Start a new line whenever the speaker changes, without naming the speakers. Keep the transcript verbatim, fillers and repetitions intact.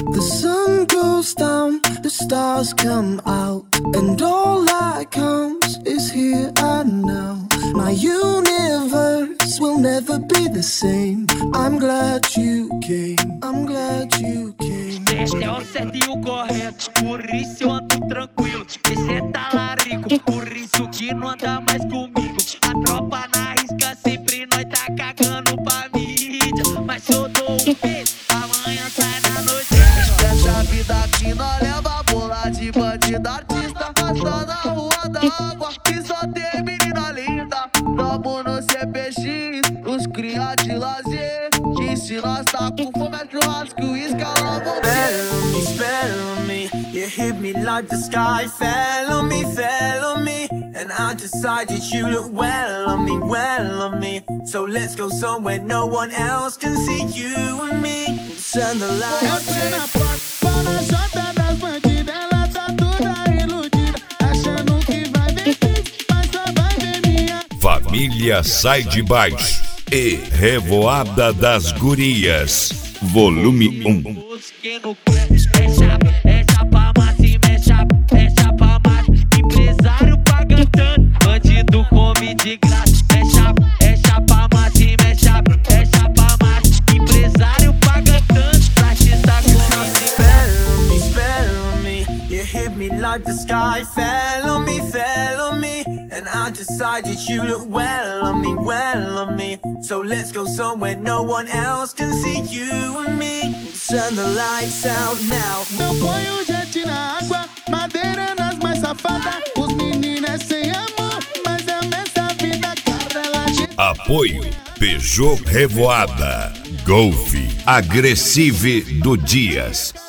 The sun goes down, the stars come out, and all that counts is here and now. My universe will never be the same. I'm glad you came, I'm glad you came.
Este é o certo e o correto, por isso eu ando tranquilo. Esse é talarico, por isso que não anda mais comigo. A tropa na risca sempre nós tá cagando pra mídia. Mas se eu dou um beijo, amanhã sai na noite. Esquece a vida que nós leva bola de bandido artista. Passa na rua da água que só tem menina linda. Tamo no C P X, os cria de lazer. Que se nós tá com fome é churrasco e escala você.
Fell on me, you hit me like the sky. Fell on me, fell on me, and I decided you look well on me, well on me. So let's go somewhere no one else can see you and me. Turn the lights.
Eu na porta, pau na jota das bandidas. Ela tá toda iludida, achando que vai ver vídeo, mas só vai ver minha.
Família Sai de Baixo e Revoada das Gurias, volume um.
É chapa, é chapa massa e mexe chapa, é chapa massa. Empresário paga tanto, bandido come de graça. É chapa, é chapa massa e mexe chapa, é chapa massa. Empresário paga tanto, artista come de graça.
Fell on me, you hit me like the sky. Fell on me, fell on me, and I decided you look well on me, well on me. So let's go somewhere no one else can see you and me. Turn the lights out now.
Não põe o jet na água, madeira nas mais safadas. Os meninos é sem amor, mas é a mesma vida, cara, ela de...
Apoio Peugeot Revoada, Golf Agressive do Dias.